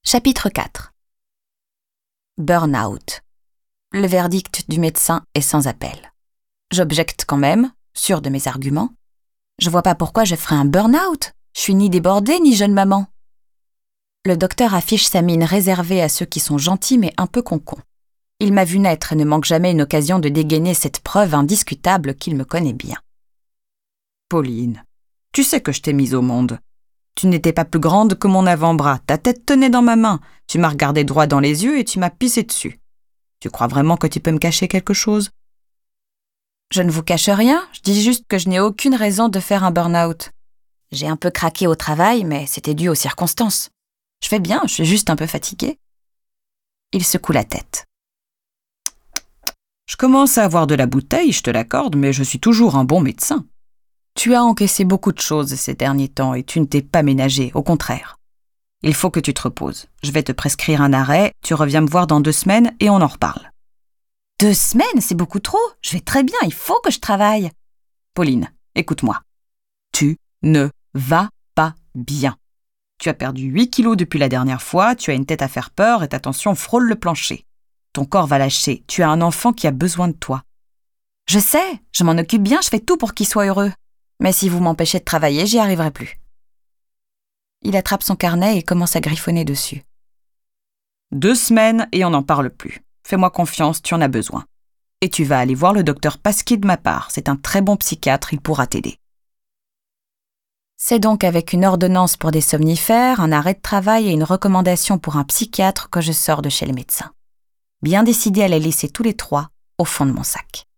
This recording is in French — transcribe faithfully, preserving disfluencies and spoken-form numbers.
Chapitre quatre. Burn-out. Le verdict du médecin est sans appel. J'objecte quand même, sûre de mes arguments. Je vois pas pourquoi je ferais un burn-out. Je suis ni débordée ni jeune maman. Le docteur affiche sa mine réservée à ceux qui sont gentils mais un peu concons. Il m'a vu naître et ne manque jamais une occasion de dégainer cette preuve indiscutable qu'il me connaît bien. Pauline, tu sais que je t'ai mise au monde. Tu n'étais pas plus grande que mon avant-bras, ta tête tenait dans ma main, tu m'as regardé droit dans les yeux et tu m'as pissé dessus. Tu crois vraiment que tu peux me cacher quelque chose ? Je ne vous cache rien, je dis juste que je n'ai aucune raison de faire un burn-out. J'ai un peu craqué au travail, mais c'était dû aux circonstances. Je vais bien, je suis juste un peu fatiguée. Il secoue la tête. Je commence à avoir de la bouteille, je te l'accorde, mais je suis toujours un bon médecin. Tu as encaissé beaucoup de choses ces derniers temps et tu ne t'es pas ménagé, au contraire. Il faut que tu te reposes. Je vais te prescrire un arrêt, tu reviens me voir dans deux semaines et on en reparle. Deux semaines, c'est beaucoup trop. Je vais très bien, il faut que je travaille. Pauline, écoute-moi. Tu ne vas pas bien. Tu as perdu huit kilos depuis la dernière fois, tu as une tête à faire peur et ta tension frôle le plancher. Ton corps va lâcher, tu as un enfant qui a besoin de toi. Je sais, je m'en occupe bien, je fais tout pour qu'il soit heureux. Mais si vous m'empêchez de travailler, j'y arriverai plus. Il attrape son carnet et commence à griffonner dessus. Deux semaines et on n'en parle plus. Fais-moi confiance, tu en as besoin. Et tu vas aller voir le docteur Pasquier de ma part. C'est un très bon psychiatre, il pourra t'aider. C'est donc avec une ordonnance pour des somnifères, un arrêt de travail et une recommandation pour un psychiatre que je sors de chez le médecin. Bien décidée à les laisser tous les trois au fond de mon sac.